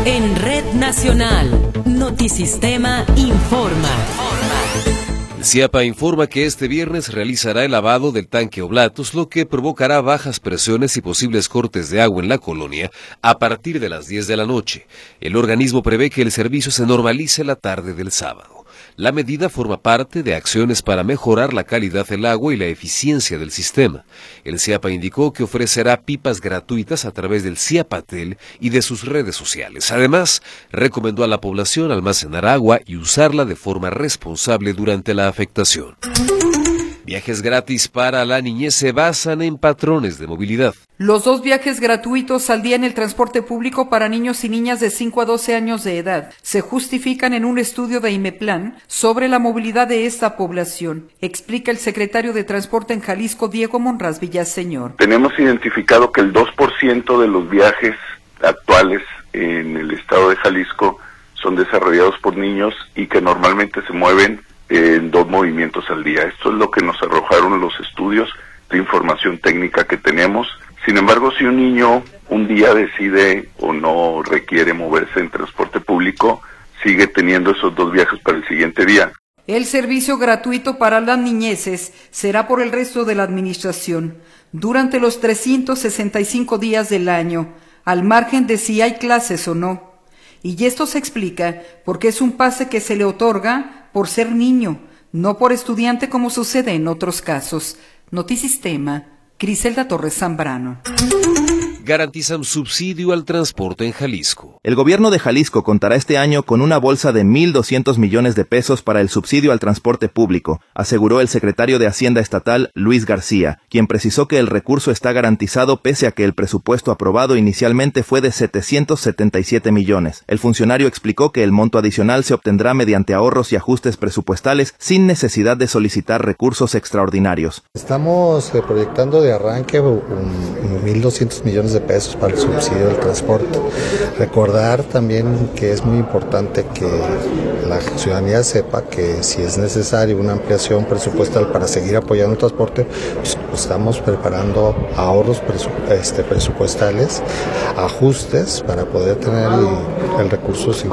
En Red Nacional, Notisistema informa. El CIAPA informa que este viernes realizará el lavado del tanque Oblatos, lo que provocará bajas presiones y posibles cortes de agua en la colonia a partir de las 10 de la noche. El organismo prevé que el servicio se normalice la tarde del sábado. La medida forma parte de acciones para mejorar la calidad del agua y la eficiencia del sistema. El CIAPA indicó que ofrecerá pipas gratuitas a través del CIAPATEL y de sus redes sociales. Además, recomendó a la población almacenar agua y usarla de forma responsable durante la afectación. Viajes gratis para la niñez se basan en patrones de movilidad. Los 2 viajes gratuitos al día en el transporte público para niños y niñas de 5 a 12 años de edad se justifican en un estudio de IMEPLAN sobre la movilidad de esta población, explica el secretario de Transporte en Jalisco, Diego Monraz Villaseñor. Tenemos identificado que el 2% de los viajes actuales en el estado de Jalisco son desarrollados por niños y que normalmente se mueven en 2 movimientos al día. Esto es lo que nos arrojaron los estudios de información técnica que tenemos. Sin embargo, si un niño un día decide o no requiere moverse en transporte público, sigue teniendo esos 2 viajes para el siguiente día. El servicio gratuito para las niñeces será por el resto de la administración, durante los 365 días del año, al margen de si hay clases o no. Y esto se explica porque es un pase que se le otorga por ser niño, no por estudiante como sucede en otros casos. Notisistema, Criselda Torres Zambrano. Garantizan subsidio al transporte en Jalisco. El gobierno de Jalisco contará este año con una bolsa de 1,200 millones de pesos para el subsidio al transporte público, aseguró el secretario de Hacienda Estatal, Luis García, quien precisó que el recurso está garantizado pese a que el presupuesto aprobado inicialmente fue de 777 millones. El funcionario explicó que el monto adicional se obtendrá mediante ahorros y ajustes presupuestales sin necesidad de solicitar recursos extraordinarios. Estamos proyectando de arranque 1,200 millones de pesos para el subsidio del transporte. Recordar también que es muy importante que la ciudadanía sepa que si es necesario una ampliación presupuestal para seguir apoyando el transporte, pues estamos preparando ahorros presupuestales, ajustes para poder tener el recurso sin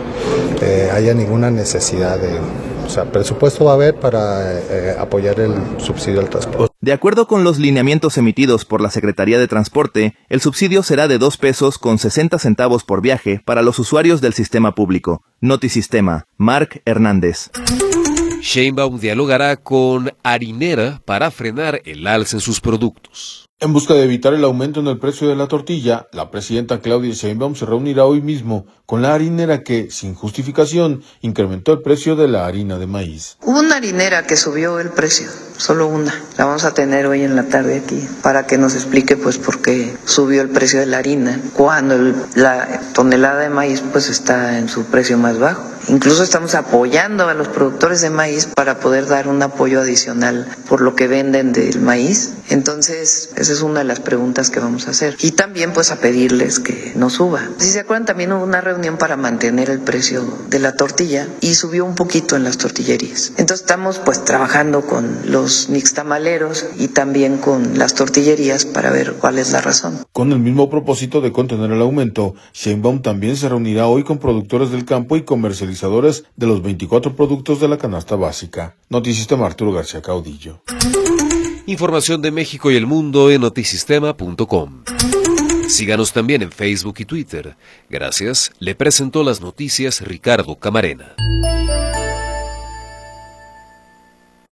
que haya ninguna necesidad de... O sea, presupuesto va a haber para apoyar el subsidio al transporte. De acuerdo con los lineamientos emitidos por la Secretaría de Transporte, el subsidio será de 2 pesos con 60 centavos por viaje para los usuarios del sistema público. Notisistema, Marc Hernández. Sheinbaum dialogará con Harinera para frenar el alza en sus productos. En busca de evitar el aumento en el precio de la tortilla, la presidenta Claudia Sheinbaum se reunirá hoy mismo con la harinera que, sin justificación, incrementó el precio de la harina de maíz. Hubo una harinera que subió el precio, solo una. La vamos a tener hoy en la tarde aquí para que nos explique pues por qué subió el precio de la harina cuando la tonelada de maíz pues está en su precio más bajo. Incluso estamos apoyando a los productores de maíz para poder dar un apoyo adicional por lo que venden del maíz. Entonces, esa es una de las preguntas que vamos a hacer. Y también pues a pedirles que no suba. Si se acuerdan, también hubo una reunión para mantener el precio de la tortilla y subió un poquito en las tortillerías. Entonces estamos pues trabajando con los nixtamaleros y también con las tortillerías para ver cuál es la razón. Con el mismo propósito de contener el aumento, Sheinbaum también se reunirá hoy con productores del campo y comercializadores de los 24 productos de la canasta básica. Notisistema, Arturo García Caudillo. Información de México y el mundo en notisistema.com. Síganos también en Facebook y Twitter. Gracias. Le presentó las noticias Ricardo Camarena.